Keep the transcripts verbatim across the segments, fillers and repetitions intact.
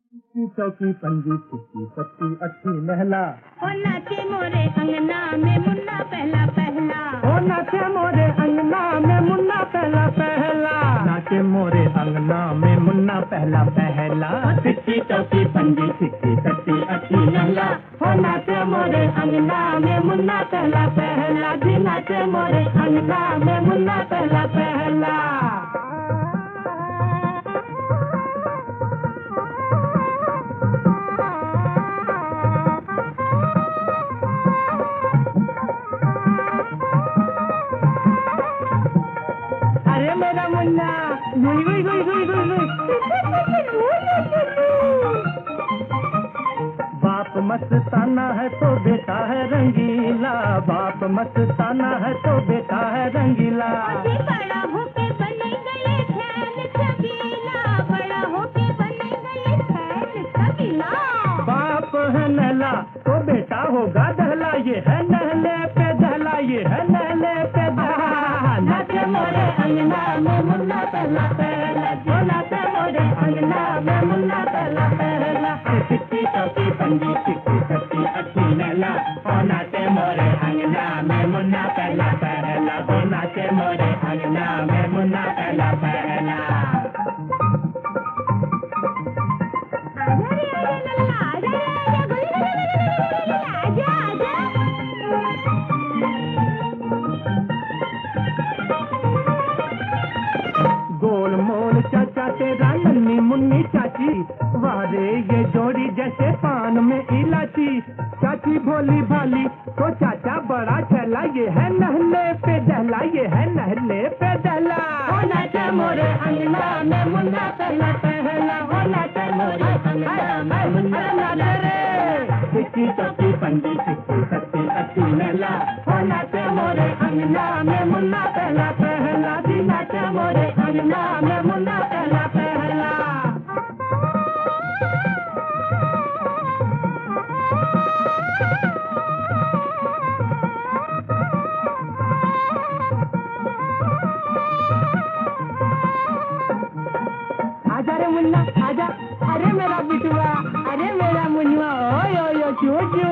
की चौकी पंजी चिट्टी सत्ती अच्छी महला। ओ नाचे मोरे अंगना में मुन्ना पहला पहला। ओ नाचे मोरे अंगना में मुन्ना पहला पहला। नाचे मोरे अंगना में मुन्ना पहला पहला। चिट्टी चौकी पंजी चिट्टी सत्ती अच्छी महला। ओ नाचे मोरे अंगना में मुन्ना पहला पहला। जी नाचे मोरे अंगना में मुन्ना पहला पहला। अरे मेरा मुन्ना गुई गुई गुई गुई गुई बाप मस्ताना है तो बेटा है रंगीला। बाप मस्ताना है तो बेटा है रंगीला। बड़ा होके बने गए खैर छबीला। बड़ा होके बने गए खैर छबीला। बाप है नहला तो बेटा होगा दहला। ये है नहले पे दहला। ये है नहले पे दहला। नाचे मोरे अंगना में मुन्ना पहला पहला। जो नाचे मोरे अंगना में मुन्ना पहला पहला। चिट्टी चौकी पंजी चिट्टी सत्ती अच्छी नहला। ओ नाचे मोरे अंगना में मुन्ना पहला पहला। ओ नाचे मोरे अंगना में मुन्ना पहला पहला। गोल मोल चाचा तेरा नन्नी मुन्नी चाची। वारे ये जोड़ी जैसे पान में इलाची। चाची भोली भाली तो चाचा बड़ा छैला। ये है नहले पे दहला। ये है नहले पे दहला। ओ नाचे मोरे अंगना में मुन्ना पहला पहला। ओ नाचे मोरे अंगना में मुन्ना पहला पहला। चिट्टी चौकी पंजी चिट्टी सत्ती अच्छी नहला। ओ नाचे मोरे अंगना में मुन्ना पहला पहला। जी नाचे मोरे अंगना में मुन्ना पहला पहला। आजा रे मुन्ना आजा। अरे मेरा बिटुआ अरे मेरा मुन्ना ओ यो यो चू चू।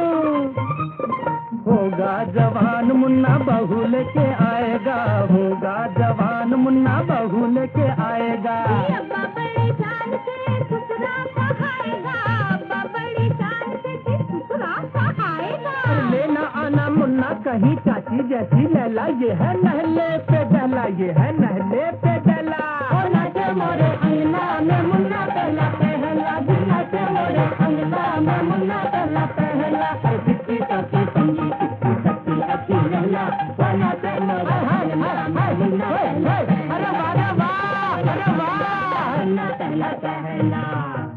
होगा जवान मुन्ना बहू लेके आएगा। होगा जवान मुन्ना बहू लेके आएगा। अब्बा बड़ी शान से ससुरा पहाएगा। अब्बा बड़ी शान से ससुरा पहाएगा। लेना आना मुन्ना कहीं चाची जैसी लैला। ये है नहले पे दहला। ये है नहले पे दहला। ओ नाचे मोरे अंगना में मुन्ना पहला पहला। जी नाचे मोरे अंगना में मुन्ना पहला पहला। चिट्टी चौकी पंजी चिट्टी सत्ती अच्छी लैला। ओ नाचे मोरे अंगना में मुन्ना पहला पहला। अरे वाह अरे वाह अरे वाह। मुन्ना पहला पहला।